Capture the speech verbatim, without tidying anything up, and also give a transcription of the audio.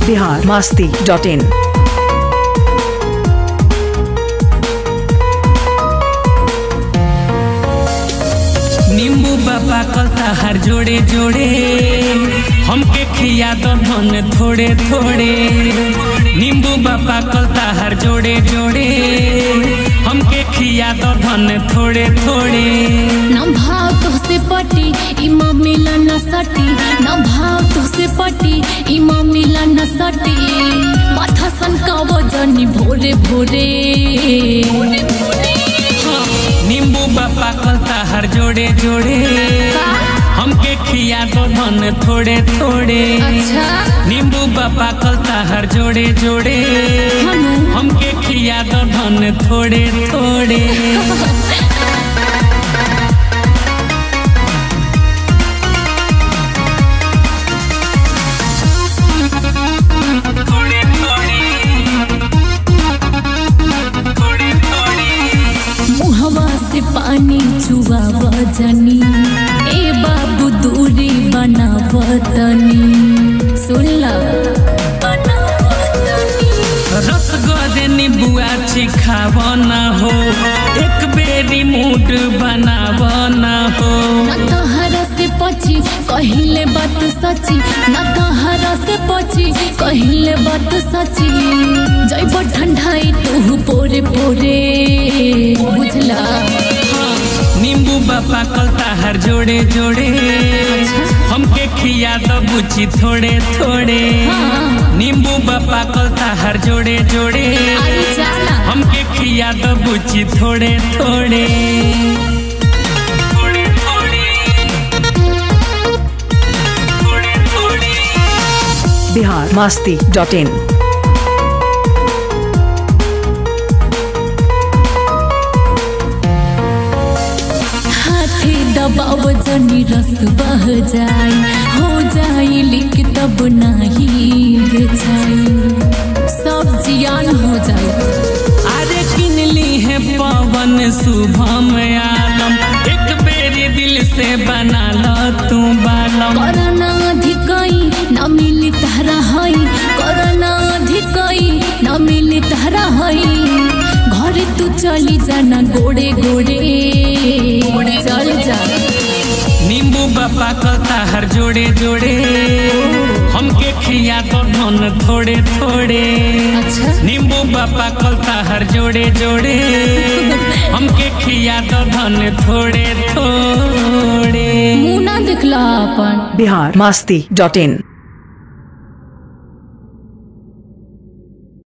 Bihar Masti dot इन। नींबू बाबा कलता हर जोड़े जोड़े हमके खिया दो धन थोड़े थोड़े। नींबू बाबा कलता हर जोड़े जोड़े हमके खिया दो धन थोड़े थोड़े। न भाव तुझसे पटी इमा मिला न सटी, न भाव तुझसे पटी इमा मिला न सटी। माथा सन का वजनी भोरे भोरे। नींबू बाबा कलता हर जोड़े जोड़े हमके खिया दो धन थोड़े थोड़े। अच्छा नींबू बाबा कलता हर जोड़े जोड़े हमके खिया दो धन थोड़े थोड़े। मुहवा से पानी चुआ वजनी ए बाबू दूरी बना वतनी। सुन ला रस गरे नींबुआ चिखाव न हो एक बेरी मूड बनाव न हो। न तहरा से पची कहिले बात सची, न तहरा से पची कहिले बात सची। जैब ठंडाई तू पोरे पोरे बुझला। नींबू बाबा कलता हर जोड़े जोड़े हमके खिया दो बुची थोड़े थोड़े। नींबू बाबा कलता हर जोड़े जोड़े हमके खिया दो बुची थोड़े थोड़े। Bihar Masti dot in. दबाव जनी रस बह जाए हो जाए लिख तब नहीं बेचाई सब जियान हो जाए। अरे किन ली है पवन शुभम आलम एक बेरी दिल से बना लो तू बालम। करना अधिकई न मिली तहरा हई, करना अधिकई न मिली तहरा हई। घरे तू चली जाना गोड़े गोड़े चल जा। नींबू बाबा कलता हर जोड़े जोड़े हमके खिया दो धन थोड़े थोड़े। अच्छा नींबू बाबा कलता हर जोड़े जोड़े हमके खिया दो धन थोड़े थोड़े। मुँह ना दिखला अपन। बिहार मस्ती डॉट इन।